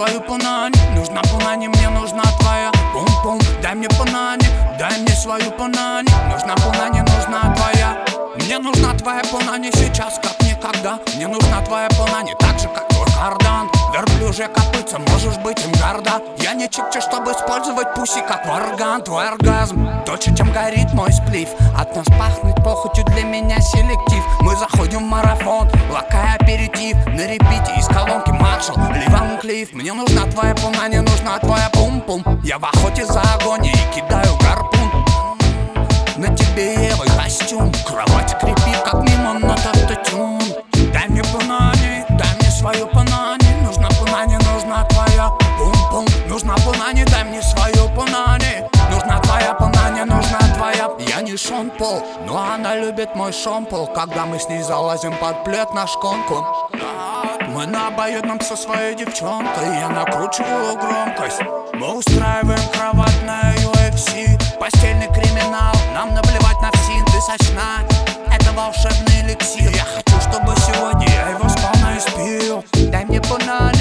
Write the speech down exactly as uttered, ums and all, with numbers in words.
свою пунани. Нужна пунани, мне нужна твоя. Пум-пум, дай мне пунани, дай мне свою пунани. Нужна пунани, нужна твоя. Мне нужна твоя пунани сейчас, как никогда. Мне нужна твоя пунани, так же, как твой кардан. Верблюжья копытца, можешь быть им горда. Я не чикче, чтобы использовать пуси как орган. Твой оргазм дольше, чем горит мой сплив. От нас пахнет похотью, для меня селектив. Мы заходим в марафон, лакай аперитив. На репите из колонки Маршалл, Ли Ван Клифф. Мне нужна твоя пунани, нужна твоя пум-пум. Я в охоте за агонией кидаю гарпун. На тебе Ева костюм, кровать крепи, как мимо на автотюн. Дай мне пунани, дай мне свою пунани. Нужна пунани, нужна твоя пум-пум. Нужна пунани, дай мне свою пунани. Нужна твоя пунани, нужна твоя. Я не Шон Пол, но она любит мой шомпол. Когда мы с ней залазим под плед на шконку. Мы на обоюдном со своей девчонкой. Я накручиваю громкость. Мы устраиваем кровать на ю эф си. Постельный криминал, нам наплевать на всин. Ты сочна, это волшебный эликсир. Я хочу, чтобы сегодня я его сполна испил. Дай мне пунани,